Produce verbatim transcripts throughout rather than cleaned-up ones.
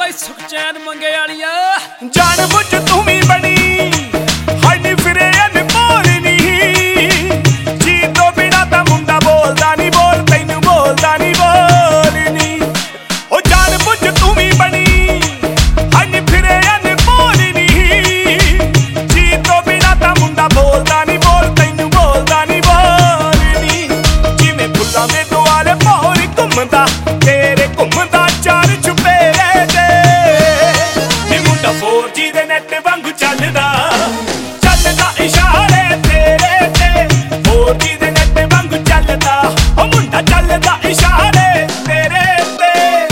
ਬਾਈ ਸੁਖਚੈਨ ਮੰਗੇ ਵਾਲੀਆ ਜਾਣ ਬੁੱਝ ਤੂੰ ਵੀ ਬਣੀ ਹਾਈ ਨੀ ਫਿਰੇ ਅਨਮੋਲ ਨੀ ਜੀ ਤੋਂ ਬਿਨਾ ਤਾਂ ਮੁੰਡਾ ਬੋਲਦਾ ਨਹੀਂ ਬੋਲ ਤੈਨੂੰ ਬੋਲਦਾ ਨਹੀਂ ਬੋਲ ਨੀ ਉਹ ਜਾਣ ਬੁੱਝ ਤੂੰ ਵੀ ਬਣੀ ਹਾਈ ਨੀ ਫਿਰੇ ਅਨਮੋਲ ਨੀ ਜੀ ਤੋਂ ਬਿਨਾ ਤਾਂ ਮੁੰਡਾ ਬੋਲਦਾ ਨਹੀਂ ਬੋਲ ਤੈਨੂੰ ਬੋਲਦਾ ਨਹੀਂ ਬੋਲ ਨੀ ਜਿਵੇਂ ਫੁੱਲਾਂ ਦੇ ਦੁਆਲੇ ਭੌਰ ਘੁੰਮਦਾ ਤੇਰੇ ਘੁੰਮਦਾ ਚਾਰ ਚੁਪੇਰੇ ਤੇ ਨੀ ਮੁੰਡਾ ਫੋਰ ਜੀ ਦੇ ਨੈਟ ਵਾਂਗੂ ਚੱਲਦਾ ਚੱਲਦਾ ਇਸ਼ਾਰੇ ਤੇਰੇ ਤੇ ਫੋਰ ਜੀ ਦੇ ਨੈਟ ਵਾਂਗੂ ਚੱਲਦਾ ਉਹ ਮੁੰਡਾ ਚੱਲਦਾ ਇਸ਼ਾਰੇ ਤੇਰੇ ਤੇ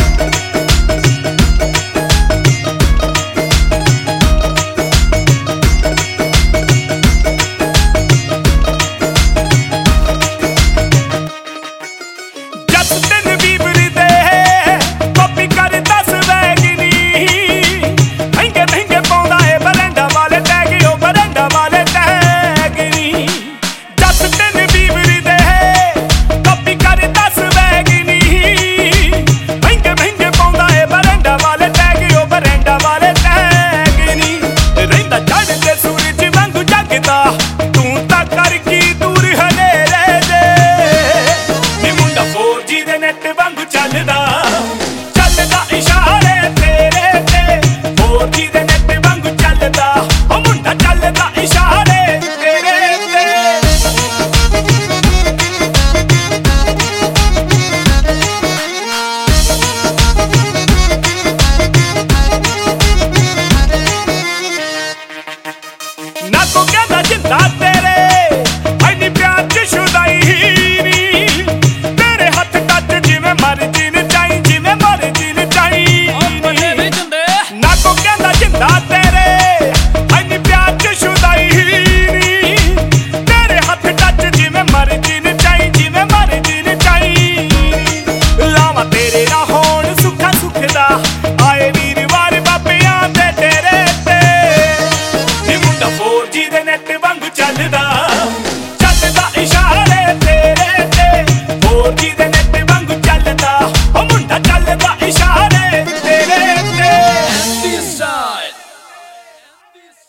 ਜੱਟ ਤੈਨੂੰ ਬੀਬਰੀ ਦੇ ਕਾਪੀ ਕਰ ਦੱਸ ਵੈਗਨੀ ਮਹਿੰਗੇ ਮਹਿੰਗੇ ਪਾਉਂਦਾ ਏ ਬਰੰਡਾ ਵਾਲੇ ਟੈਗ ਉਹ ਬਰੰਡਾ ਵਾਲੇ ਟੈਗ ਨੀ ਜੱਟ ਤੈਨੂੰ ਬੀਬਰੀ ਦੇ ਕਾਪੀ ਕਰ ਦੱਸ ਵੈਗਨੀ ਮਹਿੰਗੇ ਮਹਿੰਗੇ ਪਾਉਂਦਾ ਏ ਬਰੰਡਾ ਵਾਲੇ ਟੈਗ ਉਹ ਬਰੰਡਾ ਵਾਲੇ ਟੈਗ ਨੀ ਰਹਿੰਦਾ ਚੜ੍ਹਦੇ ਸੂਰਜ ਵਾਂਗੂ ਜਗਦਾ ਤੂੰ ਤਾਂ ਕਰ ਕੀ ਦੂਰ ਹਨੇਰੇ ਦੇ ਨੀ ਮੁੰਡਾ ਫੋਰ ਜੀ ਦੇ ਨੈਟ ਵਾਂਗੂ ਚੱਲਦਾ ਚੱਲਦਾ ਇਸ਼ਾਰੇ ਤੇਰੇ ਤੇ ਫੋਰ ਜੀ ਦੇ ਨੈਟ ਵਾਂਗੂ ਚੱਲਦਾ ਉਹ ਮੁੰਡਾ ਚੱਲਦਾ ਇਸ਼ਾਰੇ ਤੇਰੇ ਤੇ ਨਾ ਕੋ ਕਹਿੰਦਾ ਜਿੰਦਾ ਤੇਰੇ ਹਾਈ ਨੀ ਪਿਆਰ ਚ ਸ਼ੁਦਾਈ ਨੀ ਤੇਰੇ ਹੱਥ ਟੱਚ ਜਿਵੇਂ ਮਰਜੀ ਨਚਾਈ ਜਿਵੇਂ ਮਰਜੀ ਨਚਾਈ ਉਹ ਬੰਦੇ ਵੀ ਜੰਦੇ ਨਾ ਕੋ ਕਹਿੰਦਾ ਜਿੰਦਾ ਤੇਰੇ ਹਾਈ ਨੀ ਪਿਆਰ ਚ ਸ਼ੁਦਾਈ ਨੀ ਤੇਰੇ ਹੱਥ ਟੱਚ ਜਿਵੇਂ ਮਰਜੀ ਨਚਾਈ ਜਿਵੇਂ ਮਰਜੀ ਨਚਾਈ ਲਾਵਾਂ ਤੇਰੇ ਨਾਲ ਹੋਣ ਸੁੱਖਾ ਸੁਖਦਾ ਆਏ ਵੀਰਵਾਰ ਬਾਬਿਆਂ ਦੇ ਤੇਰੇ ਤੇ ਨੀ ਮੁੰਡਾ ਫੋਰ ਜੀ ਦੇ ਨੈਟ ਵਾਂਗੂ ਚੱਲਦਾ ਚੱਲਦਾ ਇਸ਼ਾਰੇ ਤੇਰੇ ਤੇ ਫੋਰ ਜੀ ਦੇ